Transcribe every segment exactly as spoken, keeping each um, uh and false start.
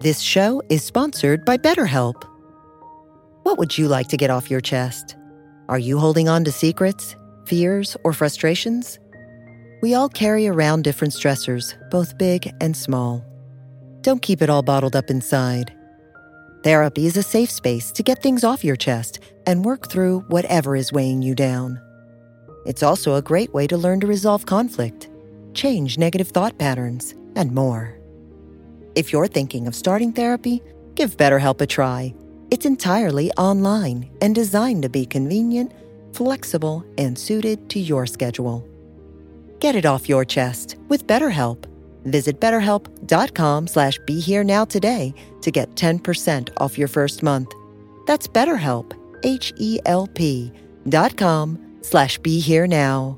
This show is sponsored by BetterHelp. What would you like to get off your chest? Are you holding on to secrets, fears, or frustrations? We all carry around different stressors, both big and small. Don't keep it all bottled up inside. Therapy is a safe space to get things off your chest and work through whatever is weighing you down. It's also a great way to learn to resolve conflict, change negative thought patterns, and more. If you're thinking of starting therapy, give BetterHelp a try. It's entirely online and designed to be convenient, flexible, and suited to your schedule. Get it off your chest with BetterHelp. Visit betterhelp.com slash be here now today to get ten percent off your first month. That's BetterHelp, H E L P dot com slash be here now.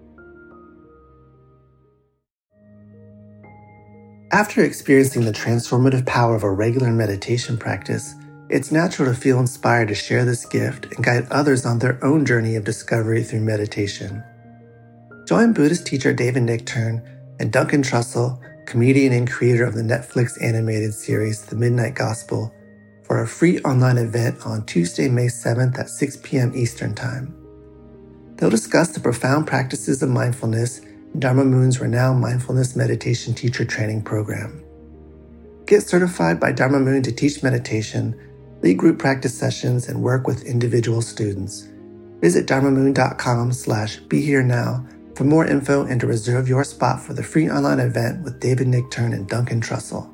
After experiencing the transformative power of a regular meditation practice, it's natural to feel inspired to share this gift and guide others on their own journey of discovery through meditation. Join Buddhist teacher David Nichtern and Duncan Trussell, comedian and creator of the Netflix animated series The Midnight Gospel, for a free online event on Tuesday, May seventh at six p.m. Eastern Time. They'll discuss the profound practices of mindfulness in Dharma Moon's renowned mindfulness meditation teacher training program. Get certified by Dharma Moon to teach meditation, lead group practice sessions, and work with individual students. Visit dharmamoon.com slash be here now for more info and to reserve your spot for the free online event with David Nichtern and Duncan Trussell.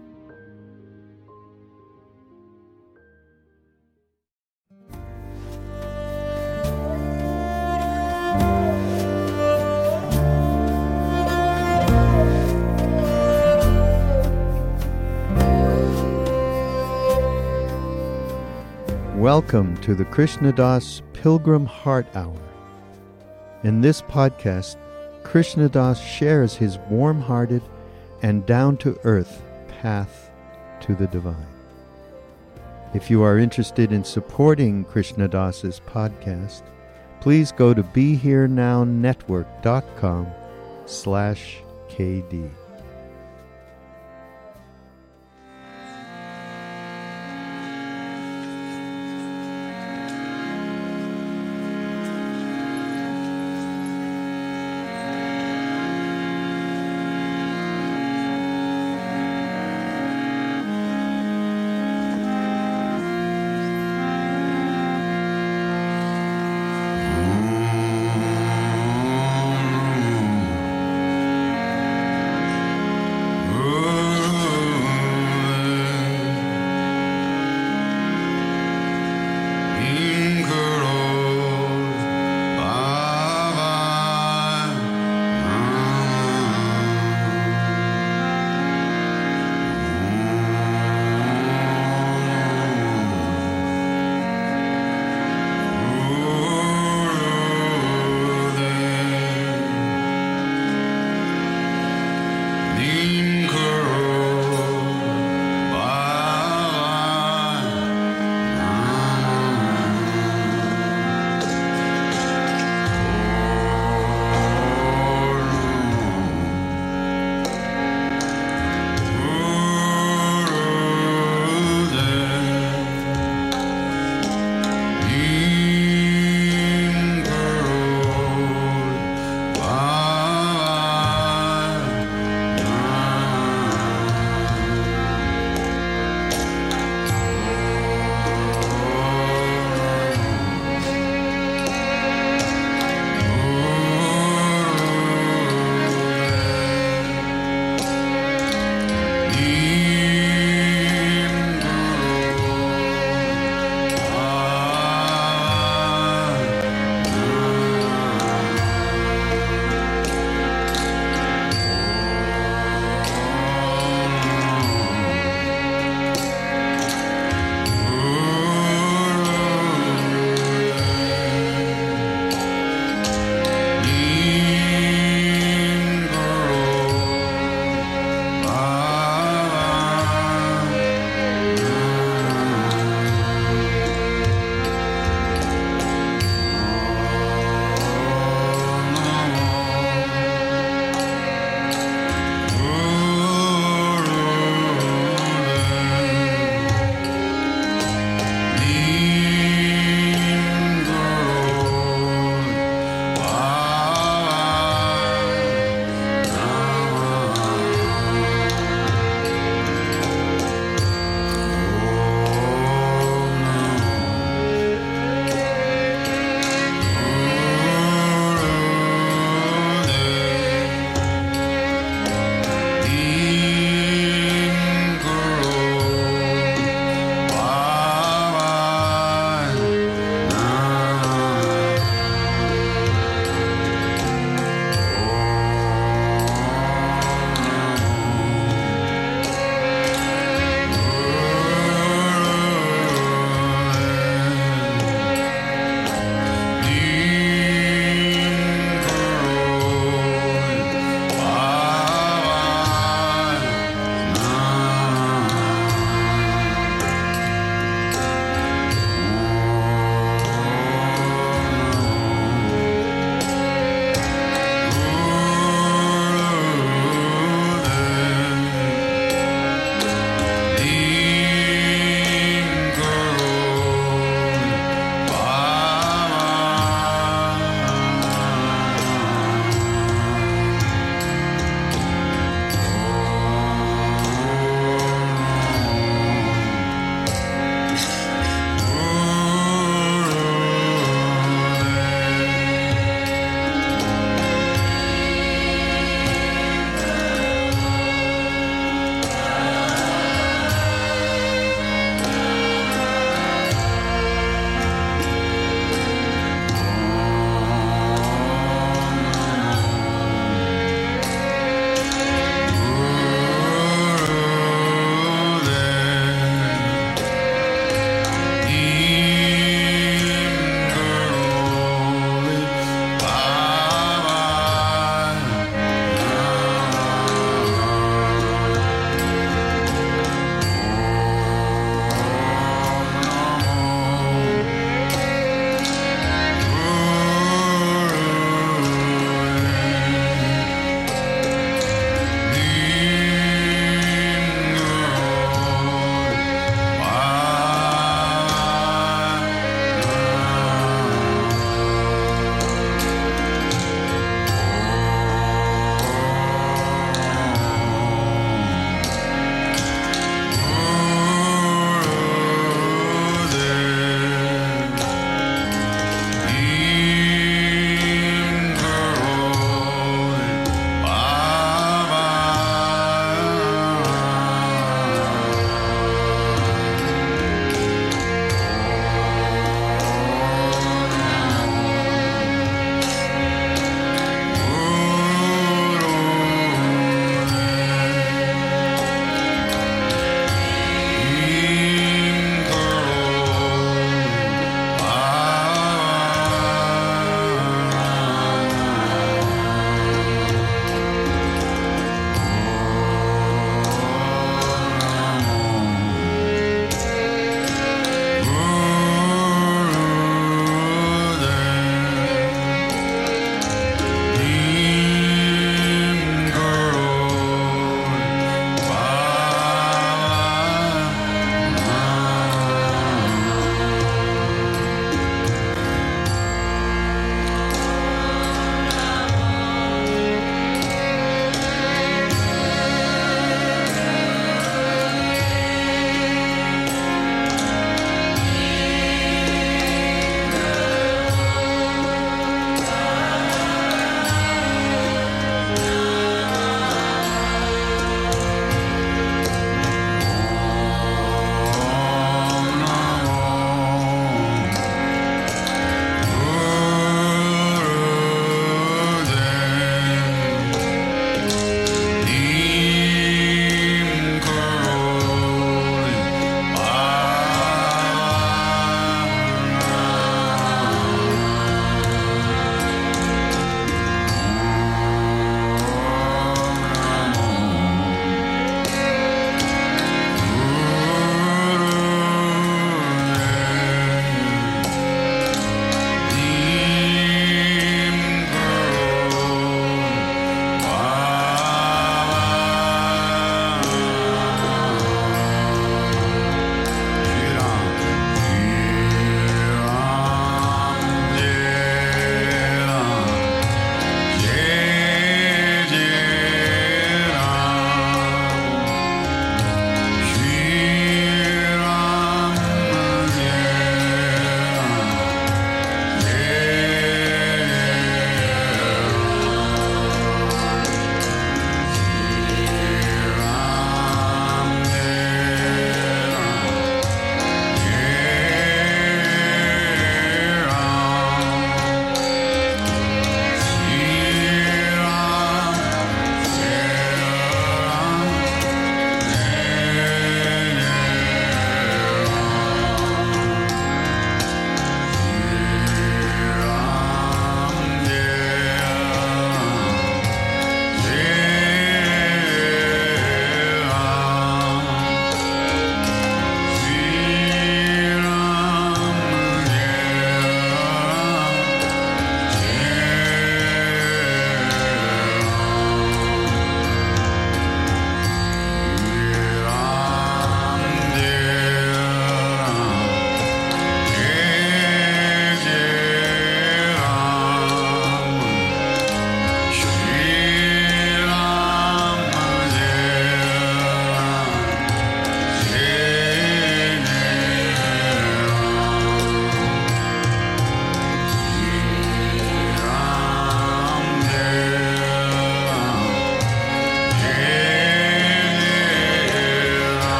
Welcome to the Krishna Das Pilgrim Heart Hour. In this podcast, Krishna Das shares his warm-hearted and down-to-earth path to the divine. If you are interested in supporting Krishna Das's podcast, please go to BeHereNowNetwork.com slash KD.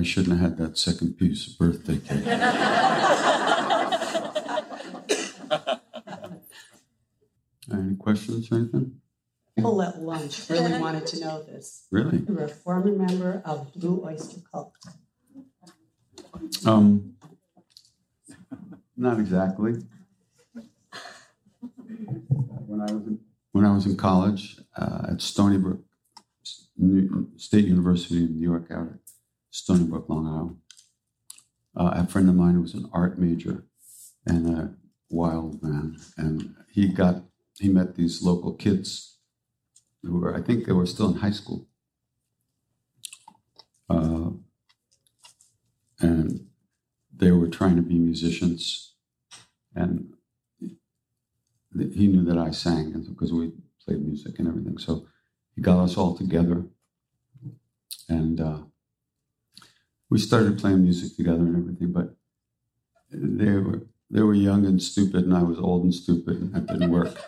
shouldn't have had that second piece of birthday cake. Any questions or anything? People at lunch really wanted to know this. Really? You were a former member of Blue Oyster Cult. Um, not exactly. When I was in, when I was in college uh, at Stony Brook New, State University in New York, out at Stony Brook, Long Island, uh, a friend of mine was an art major and a wild man, and he got he met these local kids who were, I think they were still in high school. Uh, and they were trying to be musicians. And he knew that I sang because we played music and everything. So he got us all together. And uh, we started playing music together and everything. But they were, they were young and stupid, and I was old and stupid, and that didn't work.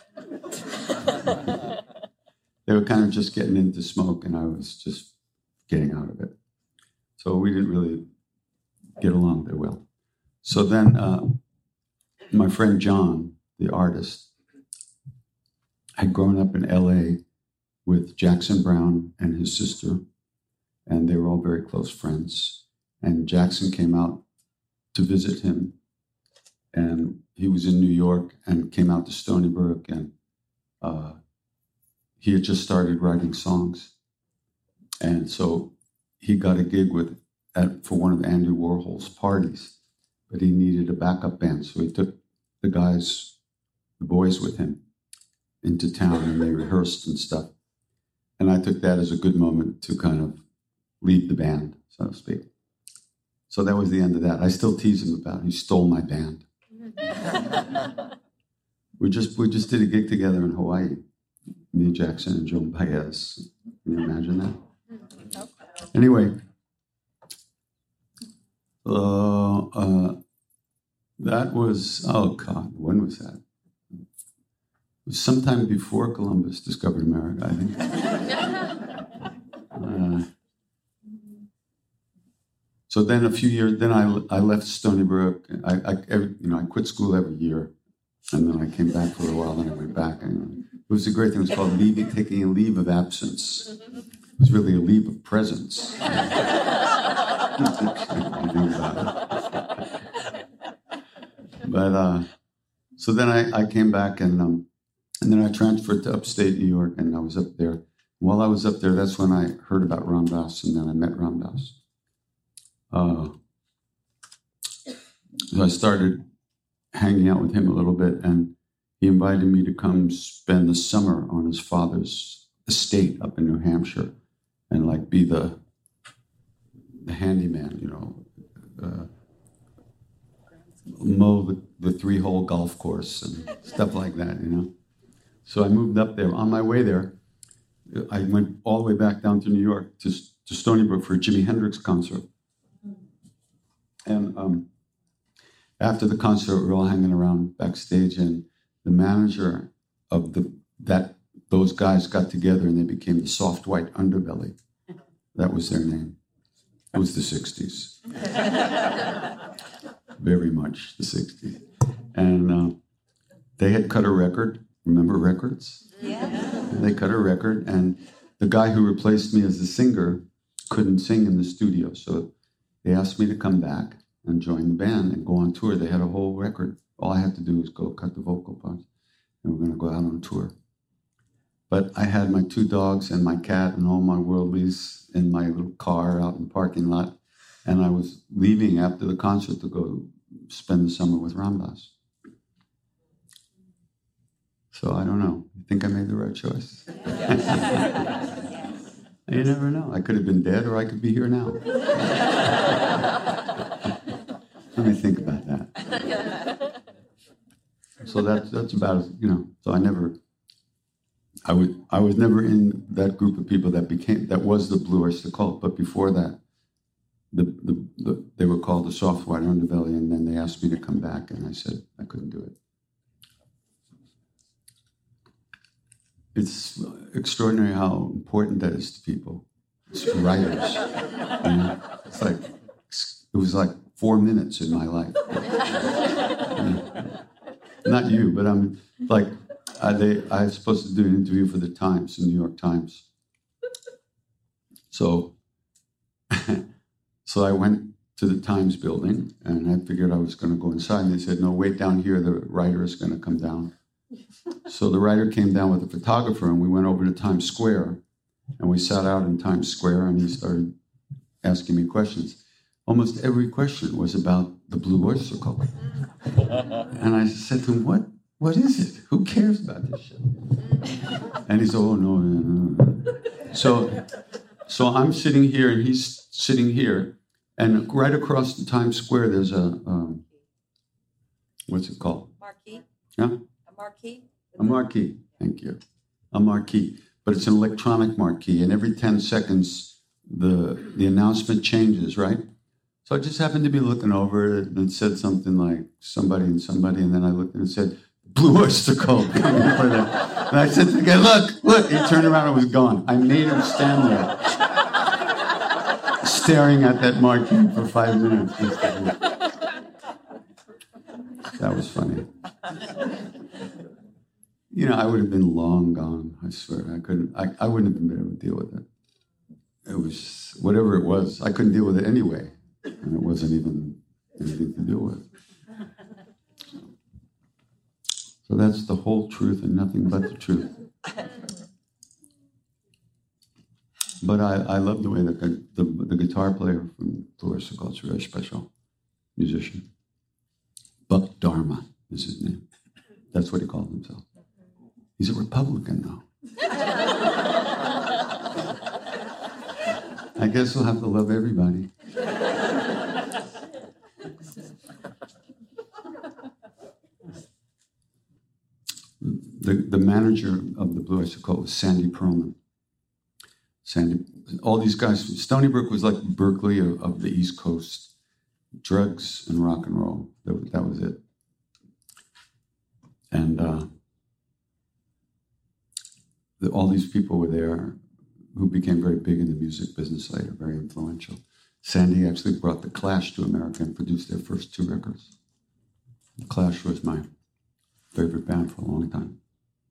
They were kind of just getting into smoke, and I was just getting out of it. So we didn't really get along very well. So then uh, my friend John, the artist, had grown up in L A with Jackson Browne and his sister, and they were all very close friends. And Jackson came out to visit him, and he was in New York and came out to Stony Brook, and uh, he had just started writing songs. And so he got a gig with at, for one of Andy Warhol's parties, but he needed a backup band. So he took the guys, the boys with him into town, and they rehearsed and stuff. And I took that as a good moment to kind of leave the band, so to speak. So that was the end of that. I still tease him about it. He stole my band. we just we just did a gig together in Hawaii. Me, Jackson, and Joan Baez. Can you imagine that? Anyway, uh, uh, that was, oh God, when was that? It was sometime before Columbus discovered America, I think. uh, so then a few years, then I, I left Stony Brook. I, I, every, you know, I quit school every year, and then I came back for a while, then I went back. And it was a great thing. It was called leaving, taking a leave of absence. It was really a leave of presence. But uh, so then I, I came back, and um, and then I transferred to upstate New York, and I was up there. While I was up there, that's when I heard about Ram Dass, and then I met Ram Dass. Uh, so I started hanging out with him a little bit, and he invited me to come spend the summer on his father's estate up in New Hampshire, and like be the the handyman, you know, uh, mow the, the three-hole golf course and stuff like that, you know. So I moved up there. On my way there, I went all the way back down to New York to, to Stony Brook for a Jimi Hendrix concert. And um, after the concert, we were all hanging around backstage, and the manager of the that those guys got together, and they became the Soft White Underbelly. That was their name. It was the sixties. Very much the sixties. And uh, they had cut a record. Remember records? Yeah. They cut a record, and the guy who replaced me as the singer couldn't sing in the studio, so they asked me to come back and join the band and go on tour. They had a whole record. All I had to do was go cut the vocal parts, and we're going to go out on tour. But I had my two dogs and my cat and all my worldlies in my little car out in the parking lot, and I was leaving after the concert to go spend the summer with Ram Dass. So I don't know. You think I made the right choice? You never know. I could have been dead, or I could be here now. Let me think about that. So that's that's about it, you know. So I never, I would I was never in that group of people that became that was the Blue Oyster Cult. But before that, the the, the they were called the Soft White Underbelly, and then they asked me to come back, and I said I couldn't do it. It's extraordinary how important that is to people. It's writers. You know? It's like It was like four minutes in my life. Not you, but I'm like, I, they, I was supposed to do an interview for the Times, the New York Times. So, so I went to the Times building, and I figured I was going to go inside. And they said, no, wait down here. The writer is going to come down. So the writer came down with a photographer, and we went over to Times Square, and we sat out in Times Square, and he started asking me questions. Almost every question was about the Blue Oyster Cult. And I said to him, what, what is it? Who cares about this shit? And he said, oh, no, no, no. So, so I'm sitting here, and he's sitting here, and right across the Times Square, there's a, um, what's it called? Marquee. Yeah? A marquee. A marquee, thank you. A marquee. But it's an electronic marquee, and every ten seconds, the the announcement changes, right? So I just happened to be looking over it, and it said something like somebody and somebody, and then I looked and it said, Blue Oyster Cult coming for that. And I said to the guy, look, look. He turned around and was gone. I made him stand there, staring at that marquee for five minutes. That was funny. You know, I would have been long gone, I swear. I couldn't, I, I wouldn't have been able to deal with it. It was, whatever it was, I couldn't deal with it anyway. And it wasn't even anything to deal with. So that's the whole truth and nothing but the truth. But I, I love the way that the, the, the guitar player from Blue Oyster Cult is a very special musician. Buck Dharma is his name. That's what he called himself. He's a Republican now. I guess we'll have to love everybody. The, the manager of the Blue Oyster Cult was Sandy Pearlman. Sandy, all these guys, Stony Brook was like Berkeley of, of the East Coast. Drugs and rock and roll, that, that was it. And uh, the, all these people were there who became very big in the music business later, very influential. Sandy actually brought the Clash to America and produced their first two records. The Clash was my favorite band for a long time.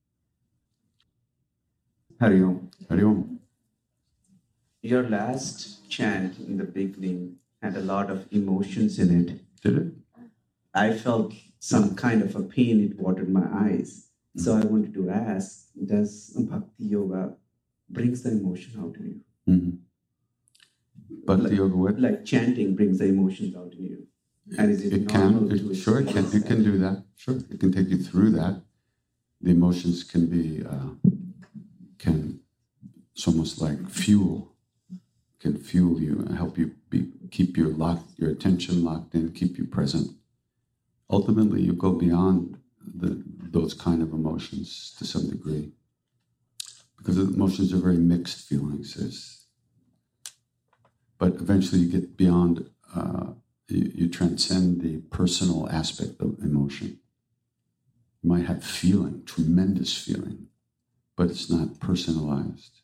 Hari Om. Hari Om. Your last chant in the beginning had a lot of emotions in it. Did it? I felt some kind of a pain, it watered my eyes. Mm-hmm. So I wanted to ask, does Bhakti Yoga brings the emotion out in you? Mm-hmm. Bhakti like, Yoga what? Like chanting brings the emotions out in you. And is it, it can, it, it, sure, it can, it can do that. Sure, it can take you through that. The emotions can be, uh, can, it's almost like fuel, can fuel you and help you be, keep your locked, your attention locked in, keep you present. Ultimately, you go beyond the, those kind of emotions to some degree, because emotions are very mixed feelings. There's, but eventually, you get beyond. Uh, You, you transcend the personal aspect of emotion. You might have feeling, tremendous feeling, but it's not personalized.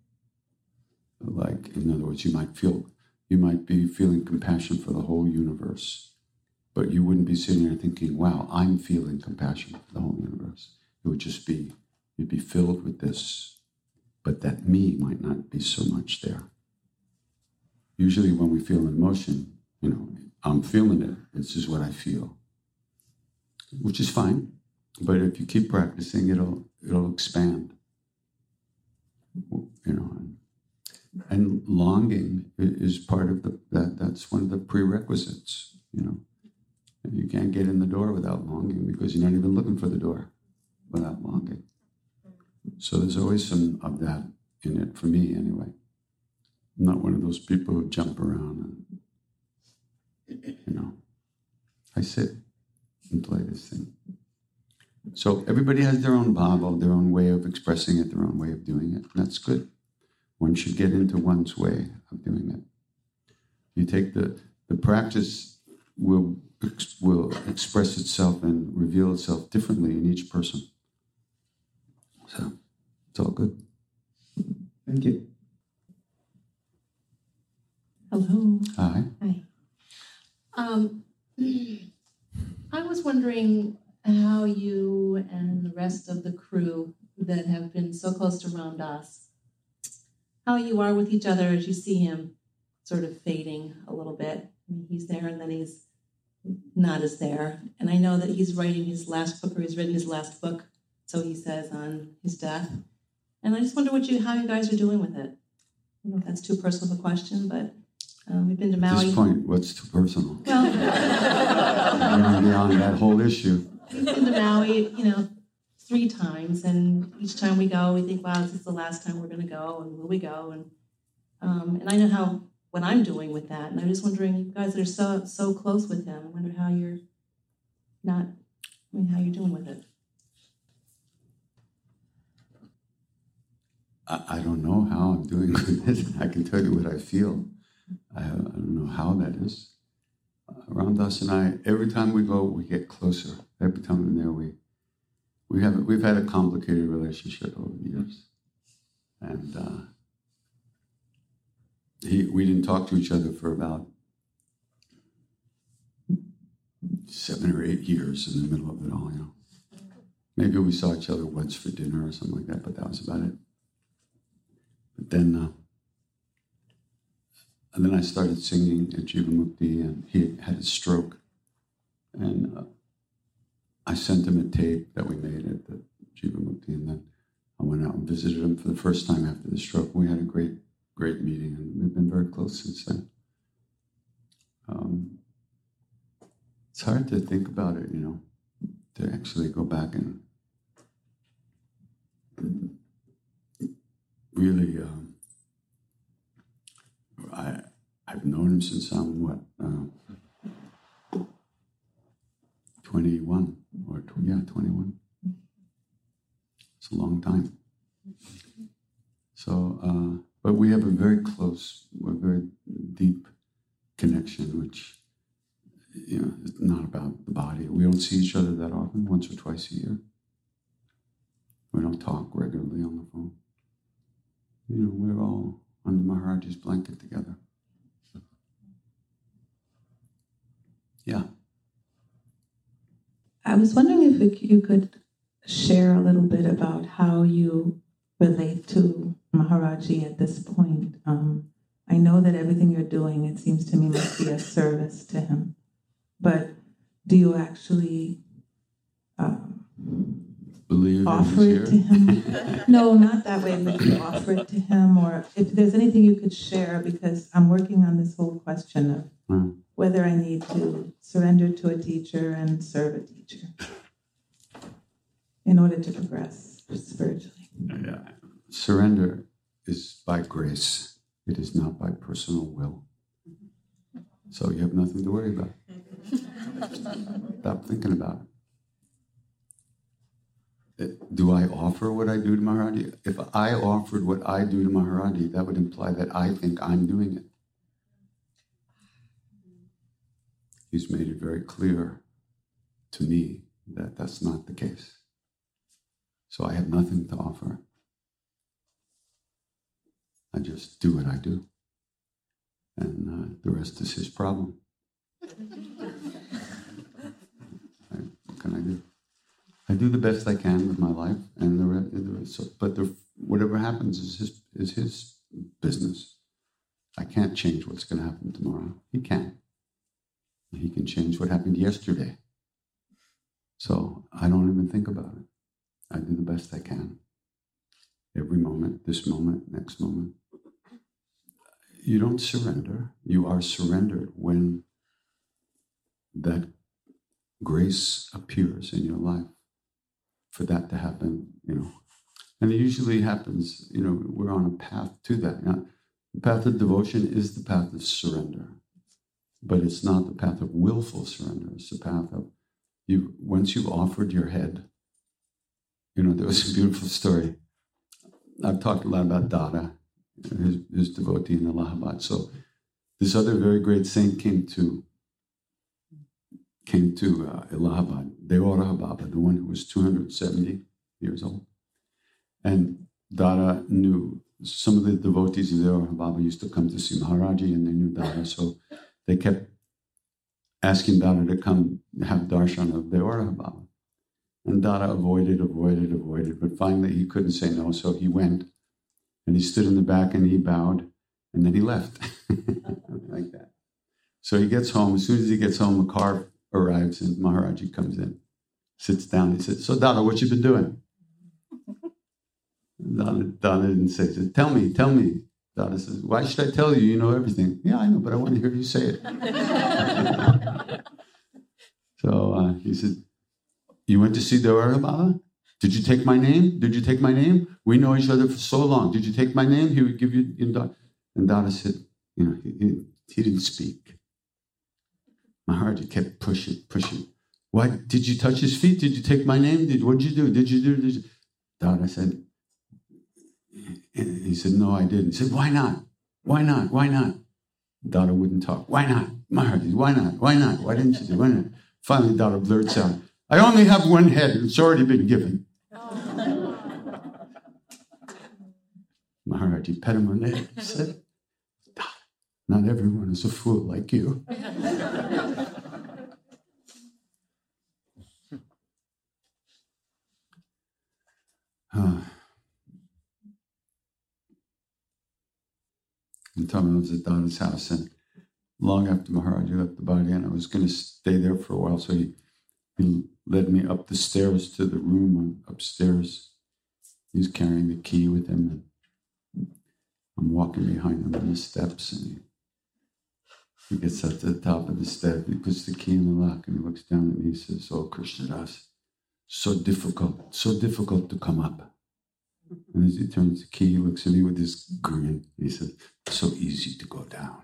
Like, in other words, you might feel, you might be feeling compassion for the whole universe, but you wouldn't be sitting there thinking, wow, I'm feeling compassion for the whole universe. It would just be, you'd be filled with this, but that me might not be so much there. Usually when we feel emotion, you know, I'm feeling it. This is what I feel, which is fine. But if you keep practicing, it'll it'll expand. You know, and, and longing is part of the that. That's one of the prerequisites. You know, you can't get in the door without longing because you're not even looking for the door without longing. So there's always some of that in it for me, anyway. I'm not one of those people who jump around and. You know, I sit and play this thing. So everybody has their own bhava, their own way of expressing it, their own way of doing it. And that's good. One should get into one's way of doing it. You take the, the practice will, will express itself and reveal itself differently in each person. So it's all good. Thank you. Hello. Hi. Hi. Um, I was wondering how you and the rest of the crew that have been so close to Ram Dass, how you are with each other as you see him sort of fading a little bit. I mean, he's there and then he's not as there. And I know that he's writing his last book, or he's written his last book, so he says, on his death. And I just wonder what you, how you guys are doing with it. I don't know if that's too personal of a question, but um, we've been to Maui. At this point, what's too personal? Well, beyond, beyond that whole issue. We've been to Maui, you know, three times, and each time we go, we think, wow, this is the last time we're going to go, and will we go? And um, and I know how what I'm doing with that, and I'm just wondering, you guys that are so so close with him, I wonder how you're not, I mean, how you're doing with it. I, I don't know how I'm doing with it. I can tell you what I feel. I, I don't know how that is. Uh, Ram Dass and I, every time we go, we get closer. Every time we're there, we we have we've had a complicated relationship over the years, and uh, he we didn't talk to each other for about seven or eight years in the middle of it all. You know, maybe we saw each other once for dinner or something like that, but that was about it. But then. Uh, And then I started singing at Jivamukti, and he had a stroke. And uh, I sent him a tape that we made at the Jivamukti, and then I went out and visited him for the first time after the stroke. We had a great, great meeting, and we've been very close since then. Um, it's hard to think about it, you know, to actually go back and really... Um, I, I've known him since I'm, what, uh, twenty-one, or, tw- yeah, twenty-one. It's a long time. So, uh, but we have a very close, a very deep connection, which, you know, is not about the body. We don't see each other that often, once or twice a year. We don't talk regularly on the phone. You know, we're all under Maharaji's blanket together. Yeah. I was wondering if you could share a little bit about how you relate to Maharaji at this point. Um, I know that everything you're doing, it seems to me, must be a service to him. But do you actually um, believe offer it to him? No, not that way, but you offer it to him, or if there's anything you could share, because I'm working on this whole question of mm. whether I need to surrender to a teacher and serve a teacher in order to progress spiritually. Yeah. Surrender is by grace. It is not by personal will. So you have nothing to worry about. Stop thinking about it. Do I offer what I do to Maharaji? If I offered what I do to Maharaji, that would imply that I think I'm doing it. He's made it very clear to me that that's not the case. So I have nothing to offer. I just do what I do. And uh, the rest is his problem. Right? What can I do? I do the best I can with my life, and the rest, but the, whatever happens is his is his business. I can't change what's going to happen tomorrow. He can. He can change what happened yesterday. So I don't even think about it. I do the best I can. Every moment, this moment, next moment. You don't surrender. You are surrendered when that grace appears in your life. For that to happen, you know. And it usually happens, you know, we're on a path to that. You know, the path of devotion is the path of surrender. But it's not the path of willful surrender. It's the path of, you. Once you've offered your head, you know, there was a beautiful story. I've talked a lot about Dada, his, his devotee in Allahabad. So this other very great saint came to came to uh, Allahabad, Deoraha Baba, the one who was two hundred seventy years old. And Dada knew, some of the devotees of Deoraha Baba used to come to see Maharaji, and they knew Dada, so they kept asking Dada to come have darshan of Deora Baba. And Dada avoided, avoided, avoided, but finally he couldn't say no, so he went, and he stood in the back and he bowed, and then he left, like that. So he gets home. As soon as he gets home, a car arrives, and Maharaji comes in, sits down. He said, "So Dada, what you been doing?" Dada, Dada didn't say. He said, "Tell me, tell me." Dada says, "Why should I tell you? You know everything." "Yeah, I know, but I want to hear you say it." So uh, he said, "You went to see Deora Baba? Did you take my name? Did you take my name? We know each other for so long. Did you take my name?" He would give you. And Dada said, "You know, he, he, he didn't speak." Maharaji kept pushing, pushing. "Why did you touch his feet? Did you take my name? Did what did you do? Did you do?" Did you? Dada said. He said, "No, I didn't." He said, "Why not? Why not? Why not?" Dada wouldn't talk. "Why not? Maharaji, why not? Why not? Why didn't you do? Why not?" Finally, Dada blurts out, "I only have one head, and it's already been given." Maharaji pet him on the head. He said, "Dada, not everyone is a fool like you." uh, And Tommy lives at Dada's house, and long after Maharaji left the body, and I was going to stay there for a while, so he, he led me up the stairs to the room upstairs. He's carrying the key with him, and I'm walking behind him on the steps, and he, he gets up to the top of the step, he puts the key in the lock, and he looks down at me, he says, "Oh, Krishnadas, so difficult, so difficult to come up." And as he turns the key, he looks at me with this grin. He says, "So easy to go down."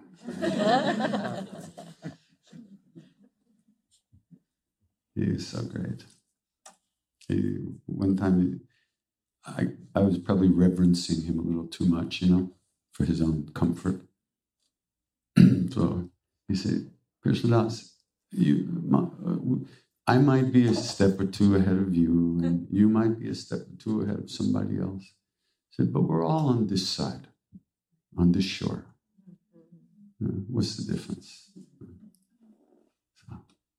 He is so great. He, one time, he, I, I was probably reverencing him a little too much, you know, for his own comfort. So he said, "Krishnadas, you, uh, I might be a step or two ahead of you, and you might be a step or two ahead of somebody else." He said, "But we're all on this side, on this shore. Uh, what's the difference?" So.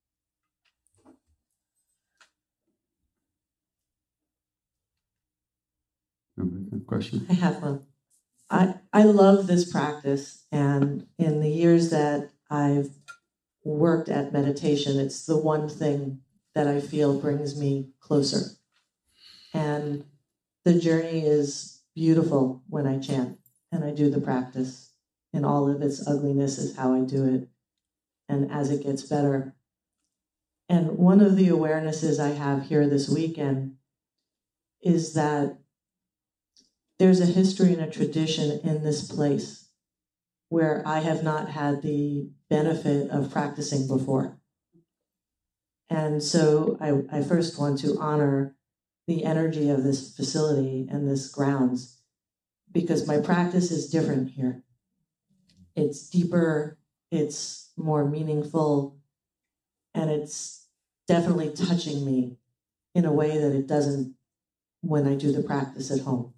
A question? I have one. I, I love this practice, and in the years that I've worked at meditation, it's the one thing that I feel brings me closer. And the journey is beautiful when I chant and I do the practice. In all of its ugliness is how I do it. And as it gets better. And one of the awarenesses I have here this weekend is that there's a history and a tradition in this place where I have not had the benefit of practicing before. And so I, I first want to honor the energy of this facility and this grounds, because my practice is different here. It's deeper, it's more meaningful, and it's definitely touching me in a way that it doesn't when I do the practice at home.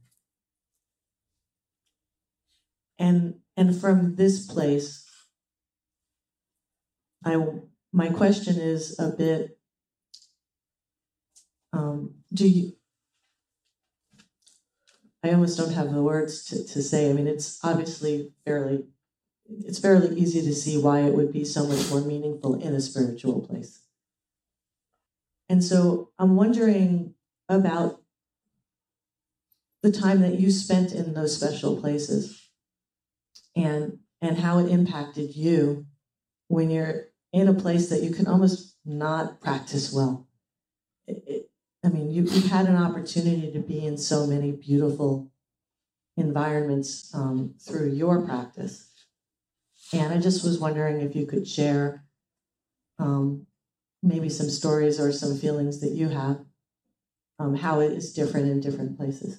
And and from this place, I my question is a bit, um, do you, I almost don't have the words to, to say. I mean, it's obviously fairly, it's fairly easy to see why it would be so much more meaningful in a spiritual place. And so I'm wondering about the time that you spent in those special places and and how it impacted you when you're in a place that you can almost not practice well. It, it, I mean, you, you've had an opportunity to be in so many beautiful environments um, through your practice. And I just was wondering if you could share um, maybe some stories or some feelings that you have, um, how it is different in different places.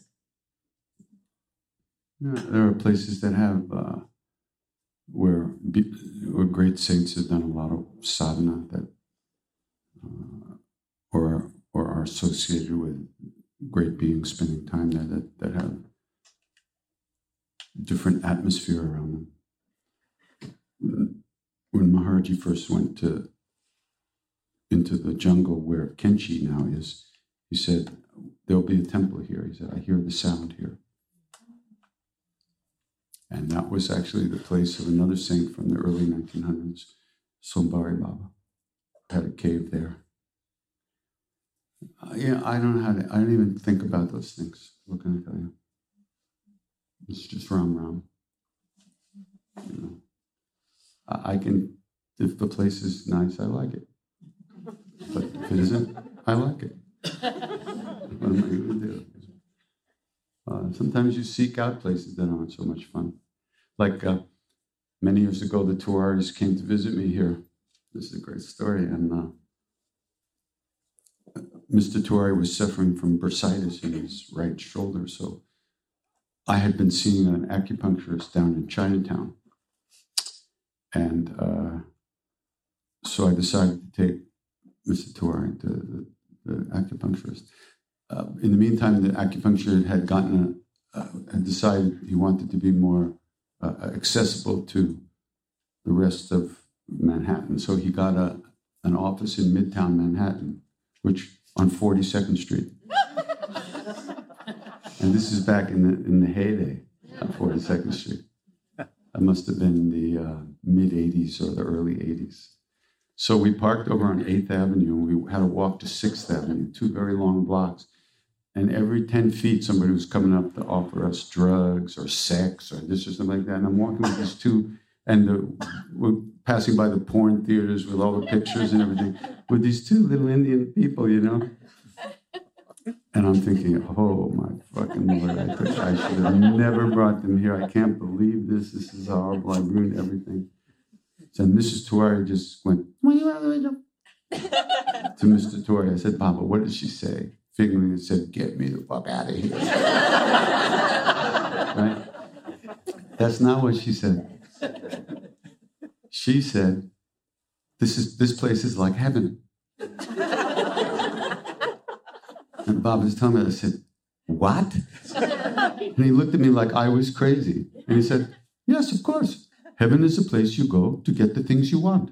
Yeah, there are places that have, uh, where, where great saints have done a lot of sadhana that, uh, or, or are associated with great beings spending time there that, that have different atmosphere around them. When Maharaji first went to into the jungle where Kenchi now is, he said, there'll be a temple here. He said, I hear the sound here. And that was actually the place of another saint from the early nineteen hundreds, Sombari Baba. Had a cave there. Uh, yeah, I don't know how to, I don't even think about those things. What can I tell you? It's just Ram Ram. You know, I, I can, if the place is nice, I like it. But if it isn't, I like it. What am I going to do? Uh, sometimes you seek out places that aren't so much fun. Like uh, many years ago, the tour artists came to visit me here. This is a great story. And uh, Mister Tuari was suffering from bursitis in his right shoulder. So I had been seeing an acupuncturist down in Chinatown. And uh, so I decided to take Mister Tuari to the, the acupuncturist. Uh, in the meantime, the acupuncturist had gotten a, uh, had decided he wanted to be more uh, accessible to the rest of Manhattan. So he got a an office in Midtown Manhattan, which on forty-second Street. And this is back in the in the heyday of forty-second Street. That must have been the uh, mid eighties or the early eighties. So we parked over on eighth Avenue, and we had to walk to sixth Avenue, two very long blocks. And every ten feet, somebody was coming up to offer us drugs or sex or this or something like that. And I'm walking with these two, and the, we're passing by the porn theaters with all the pictures and everything, with these two little Indian people, you know. And I'm thinking, oh my fucking Lord, I, could, I should have never brought them here. I can't believe this. This is horrible. I ruined everything. So Missus Tuari just went, to Mister Tuari. I said, Papa, what did she say? Figuring it said, get me the fuck out of here. Right? That's not what she said. She said, this is this place is like heaven. And Bob was telling me, I said, what? And he looked at me like I was crazy. And he said, yes, of course. Heaven is a place you go to get the things you want.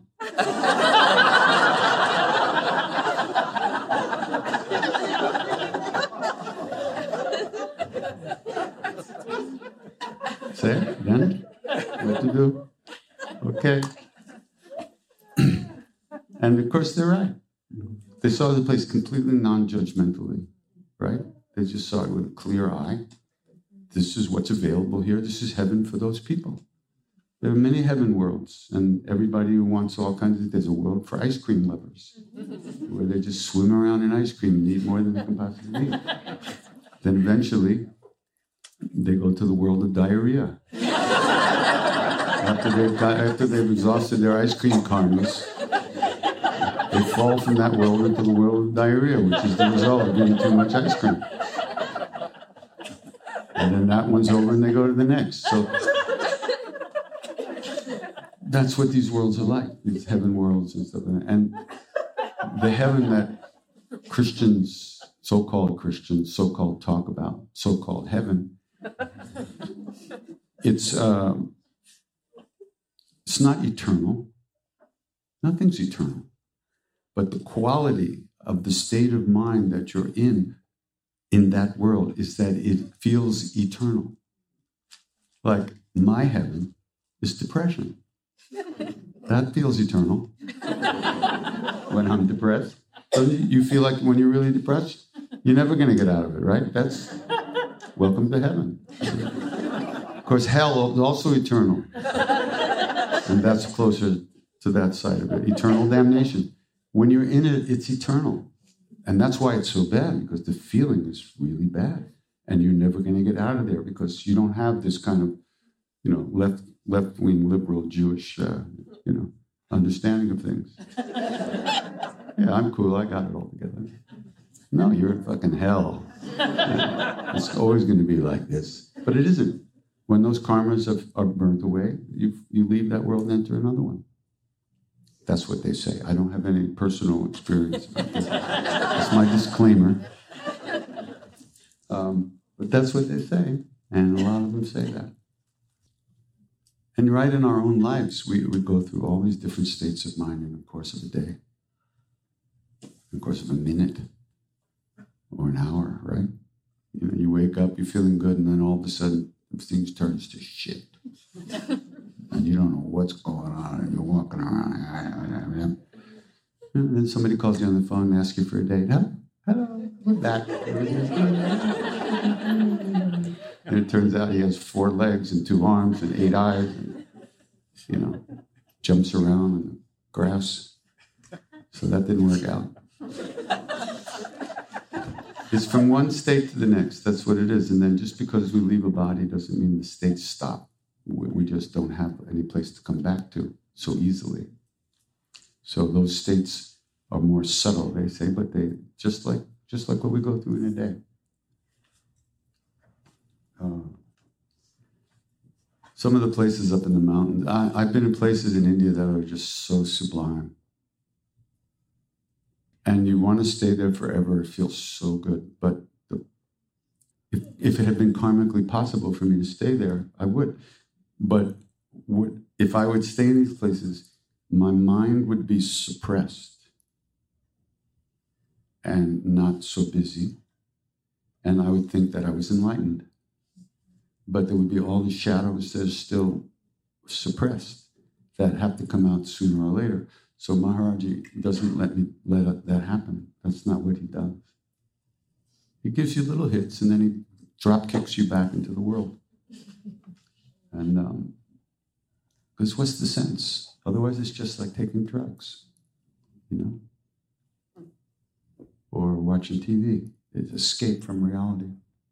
Say it, then? What to do? Okay. And of course, they're right. They saw the place completely non-judgmentally, right? They just saw it with a clear eye. This is what's available here. This is heaven for those people. There are many heaven worlds, and everybody who wants all kinds of, there's a world for ice cream lovers, where they just swim around in ice cream and eat more than they can possibly eat. Then eventually, they go to the world of diarrhea. After they've, got, after they've exhausted their ice cream karmas, they fall from that world into the world of diarrhea, which is the result of eating too much ice cream. And then that one's over and they go to the next. So that's what these worlds are like, these heaven worlds and stuff like that. And the heaven that Christians, so-called Christians, so-called talk about, so-called heaven, it's, uh, it's not eternal. Nothing's eternal. But the quality of the state of mind that you're in, in that world, is that it feels eternal. Like my heaven is depression. That feels eternal. When I'm depressed. So you feel like when you're really depressed, you're never going to get out of it, right? That's welcome to heaven. Of course, hell is also eternal. And that's closer to that side of it. Eternal damnation. When you're in it, it's eternal. And that's why it's so bad, because the feeling is really bad. And you're never going to get out of there because you don't have this kind of, you know, left, left-wing liberal Jewish, uh, you know, understanding of things. Yeah, I'm cool. I got it all together. No, you're in fucking hell. Yeah, it's always going to be like this. But it isn't. When those karmas have, are burnt away, you you leave that world and enter another one. That's what they say. I don't have any personal experience about this. That's my disclaimer. Um, but that's what they say. And a lot of them say that. And right in our own lives, we, we go through all these different states of mind in the course of a day. in the course of a minute or an hour, right? You know, you wake up, you're feeling good, and then all of a sudden, things turns to shit. And you don't know what's going on, and you're walking around. And then somebody calls you on the phone and asks you for a date. Huh? Hello, we're back. And it turns out he has four legs and two arms and eight eyes, and, you know, jumps around in the grass. So that didn't work out. It's from one state to the next. That's what it is. And then just because we leave a body doesn't mean the states stop. We just don't have any place to come back to so easily. So those states are more subtle, they say, but they just like just like what we go through in a day. Uh, some of the places up in the mountains, I, I've been in places in India that are just so sublime. And you want to stay there forever. It feels so good. But the, if, if it had been karmically possible for me to stay there, I would. But would, if I would stay in these places, my mind would be suppressed and not so busy. And I would think that I was enlightened. But there would be all the shadows that are still suppressed that have to come out sooner or later. So Maharaji doesn't let me let that happen. That's not what he does. He gives you little hits and then he drop kicks you back into the world. And um, because what's the sense? Otherwise, it's just like taking drugs, you know, or watching T V. It's escape from reality.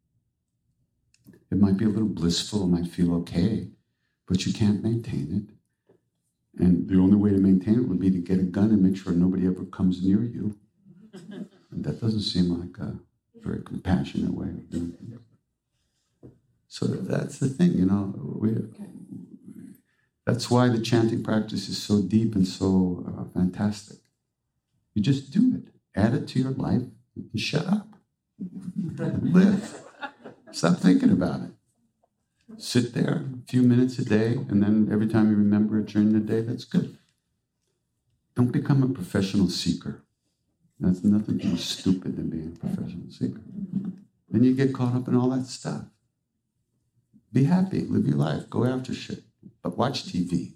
It might be a little blissful, it might feel okay, but you can't maintain it. And the only way to maintain it would be to get a gun and make sure nobody ever comes near you. And that doesn't seem like a very compassionate way of doing it. So that's the thing, you know. We, that's why the chanting practice is so deep and so uh, fantastic. You just do it. Add it to your life and shut up. Live. Stop thinking about it. Sit there a few minutes a day, and then every time you remember it during the day, that's good. Don't become a professional seeker. That's nothing more stupid than being a professional seeker. Then you get caught up in all that stuff. Be happy, live your life, go after shit, but watch T V.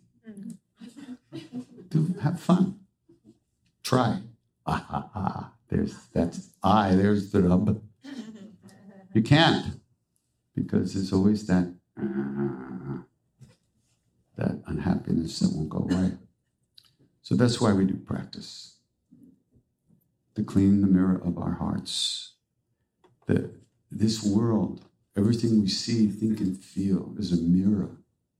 Do have fun. Try. Ah ha ha. There's that's I. There's the rub. You can't, because there's always that uh, that unhappiness that won't go away. So that's why we do practice. To clean the mirror of our hearts. That this world, everything we see, think, and feel is a mirror.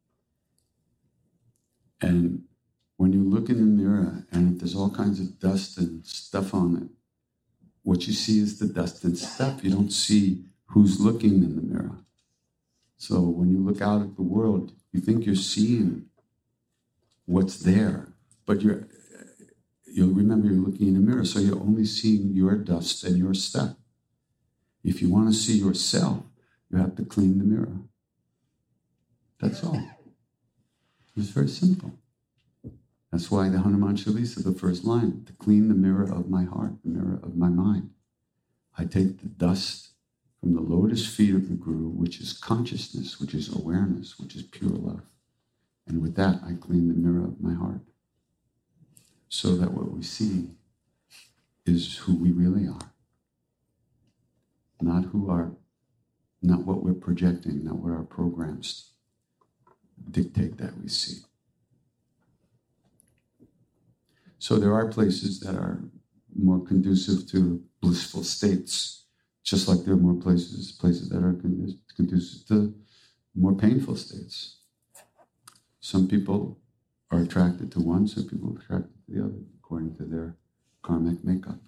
And when you look in the mirror and if there's all kinds of dust and stuff on it, what you see is the dust and stuff. You don't see who's looking in the mirror. So when you look out at the world, you think you're seeing what's there, but you're, you'll remember you're looking in a mirror, so you're only seeing your dust and your stuff. If you want to see yourself, you have to clean the mirror. That's all. It's very simple. That's why the Hanuman Chalisa, the first line, to clean the mirror of my heart, the mirror of my mind. I take the dust from the lotus feet of the Guru, which is consciousness, which is awareness, which is pure love. And with that, I clean the mirror of my heart. So that what we see is who we really are. Not who are, not what we're projecting, not what our programs dictate that we see. So there are places that are more conducive to blissful states, just like there are more places places that are conducive to more painful states. Some people are attracted to one, some people are attracted to the other, according to their karmic makeup.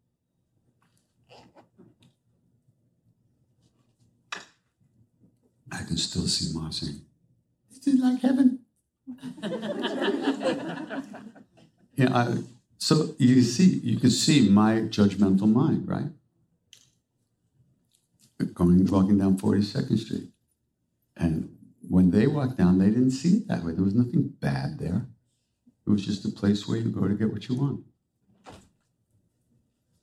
I can still see Ma saying, "This is like heaven." Yeah, I, so you see, you can see my judgmental mind, right? Going, walking down forty-second Street. And when they walked down, they didn't see it that way. There was nothing bad there. It was just a place where you go to get what you want.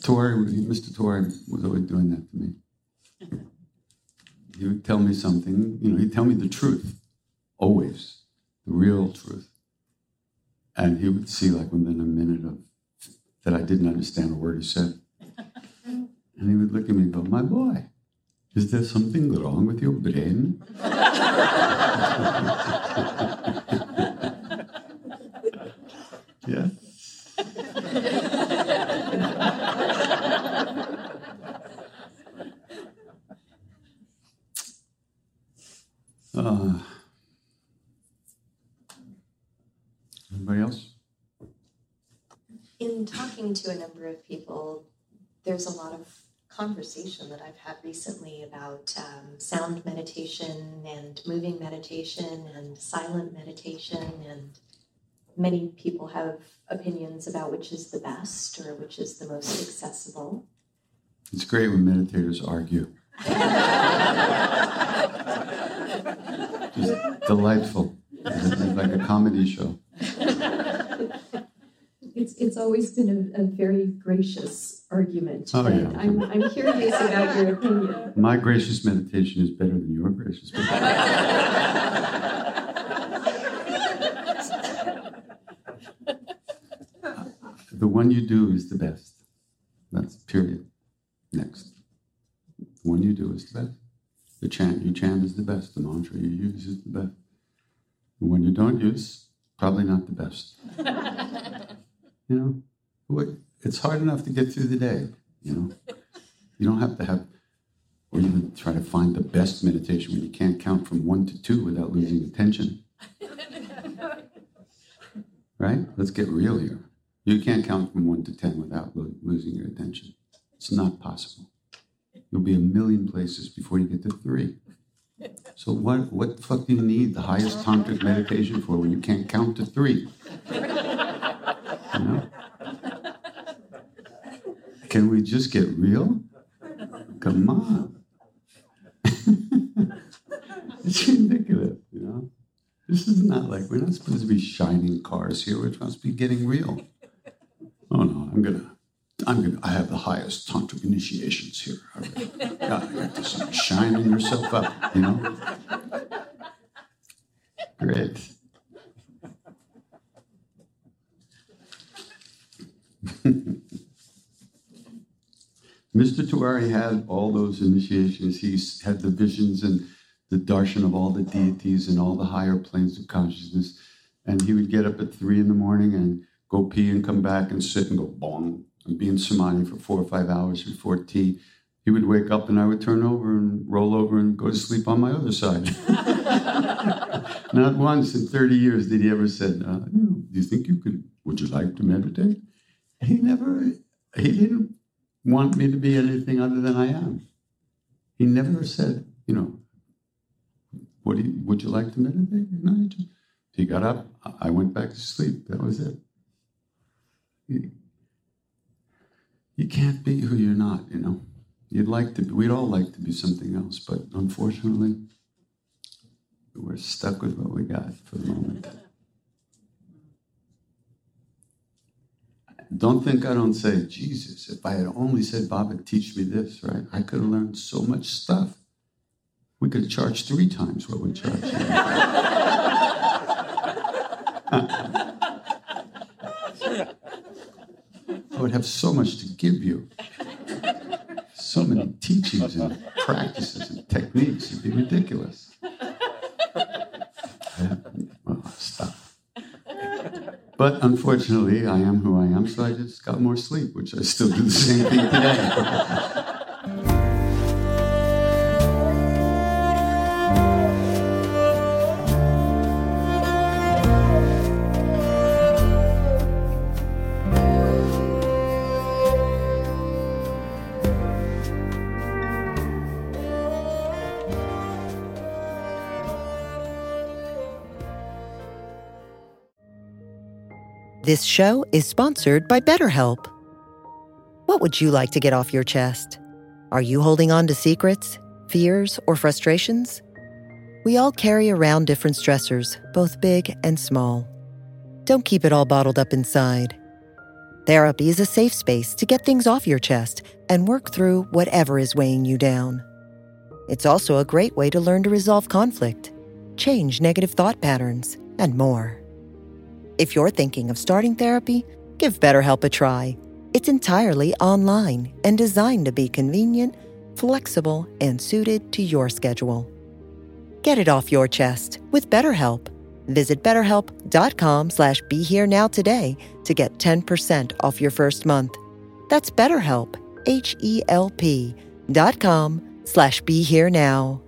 Tawari, Mister Tawari was always doing that to me. He would tell me something, you know, he'd tell me the truth, always, the real truth. And he would see, like, within a minute of that I didn't understand a word he said. And he would look at me and go, my boy, is there something wrong with your brain? Yeah. Uh, anybody else? In talking to a number of people, there's a lot of conversation that I've had recently about um, sound meditation and moving meditation and silent meditation, and many people have opinions about which is the best or which is the most accessible. It's great when meditators argue. Just delightful. It's like a comedy show. It's it's always been a, a very gracious argument. Oh, yeah. I'm, I'm curious about your opinion. My gracious meditation is better than your gracious meditation. The one you do is the best. That's period. Next. The one you do is the best. The chant you chant is the best. The mantra you use is the best. The one you don't use, probably not the best. You know, it's hard enough to get through the day, you know. You don't have to have, or even try to find the best meditation when you can't count from one to two without losing attention. Right? Let's get real here. You can't count from one to ten without lo- losing your attention. It's not possible. You'll be a million places before you get to three. So what, what the fuck do you need the highest tantric meditation for when you can't count to three? You know? Can we just get real? Come on. It's ridiculous, you know? This is not like, we're not supposed to be shining cars here. We're supposed to be getting real. Oh no, I'm gonna, I'm gonna, I have the highest tantric initiations here. I got, I got this, shining yourself up, you know? Great. Mister Tawari had all those initiations. He had the visions and the darshan of all the deities and all the higher planes of consciousness. And he would get up at three in the morning and go pee and come back and sit and go bong and be in samadhi for four or five hours before tea. He would wake up and I would turn over and roll over and go to sleep on my other side. Not once in thirty years did he ever said, uh, do you think you could, would you like to meditate? He never, he didn't want me to be anything other than I am. He never said, you know, what do you, would you like to meditate? No, he, just, he got up, I went back to sleep. That was it. You, you can't be who you're not, you know. You'd like to be, we'd all like to be something else, but unfortunately, we're stuck with what we got for the moment. Don't think I don't say, Jesus, if I had only said, Baba, teach me this, right? I could have learned so much stuff. We could charge three times what we charge. I would have so much to give you. So many teachings and practices and techniques. It'd be ridiculous. Well, stop. But unfortunately, I am who I am, so I just got more sleep, which I still do the same thing today. This show is sponsored by BetterHelp. What would you like to get off your chest? Are you holding on to secrets, fears, or frustrations? We all carry around different stressors, both big and small. Don't keep it all bottled up inside. Therapy is a safe space to get things off your chest and work through whatever is weighing you down. It's also a great way to learn to resolve conflict, change negative thought patterns, and more. If you're thinking of starting therapy, give BetterHelp a try. It's entirely online and designed to be convenient, flexible, and suited to your schedule. Get it off your chest with BetterHelp. Visit betterhelp.com slash be here now today to get ten percent off your first month. That's BetterHelp, H E L P dot com slash be here now.